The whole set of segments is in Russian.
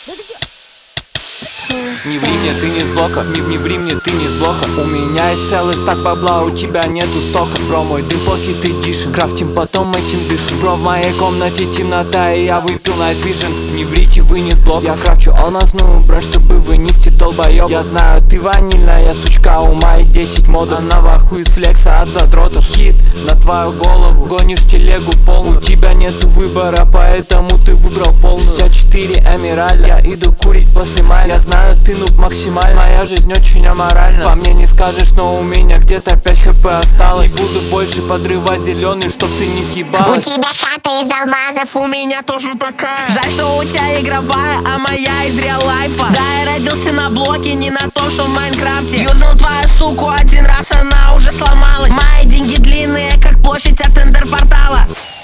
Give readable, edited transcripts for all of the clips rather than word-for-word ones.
Не ври мне, ты не с блока, не ври мне, ты не с блока. У меня есть целый стак бабла, у тебя нету стока. Бро, мой дым поки ты дишен, крафтим, потом этим дышим. Бро, в моей комнате темнота, и я выпил Night Vision. Не врите, вы не с блока. Я крафчу алмазную бронь, чтобы вынести долбоёб. Я знаю, ты ванильная сучка, у моей 10 модов. Она в ахуе с флекса от задротов. Хит на твою голову, гонишь телегу полную. У тебя нету выбора, поэтому ты выбрал полную. 64 Эмираль, я иду курить после майля. Я знаю, ты нуб максимально, моя жизнь очень аморальна. По мне не скажешь, но у меня где-то 5 хп осталось. Не буду больше подрывать зеленый, чтоб ты не съебалась. У тебя хата из алмазов, у меня тоже такая. Жаль, что у тебя игровая, а моя из реал-лайфа. Да, я родился на блоке, не на том, что в Майнкрафте. Юзнул твою суку один раз, она уже сломалась. Мои деньги длинные, как площадь от эндер-портала.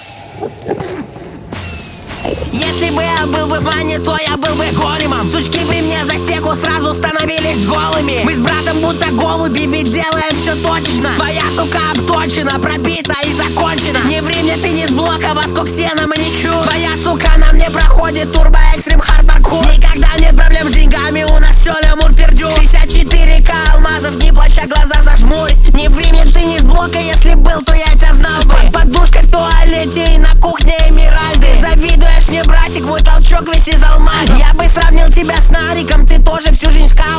Если бы я был бы в мане, то я был бы големом. Сучки при мне за секу сразу становились голыми. Мы с братом будто голуби, ведь делаем все точно. Твоя сука обточена, пробита и закончена. Не ври мне, ты не с блока, во сколько тебе на маникюр. Твоя сука на мне проходит турбо экстрим хард паркур. Никогда нет проблем с деньгами, у нас все лямур пердю. 64к алмазов, не плача, глаза зажмурь. Не ври мне, ты не с блока, если был, то я тебя знал бы. Под подушкой в туалете и на кухне Эмиральды. Завидуешь мне, братик, мой толчок весь из алмазов. Я бы сравнил тебя с Нариком, ты тоже всю жизнь в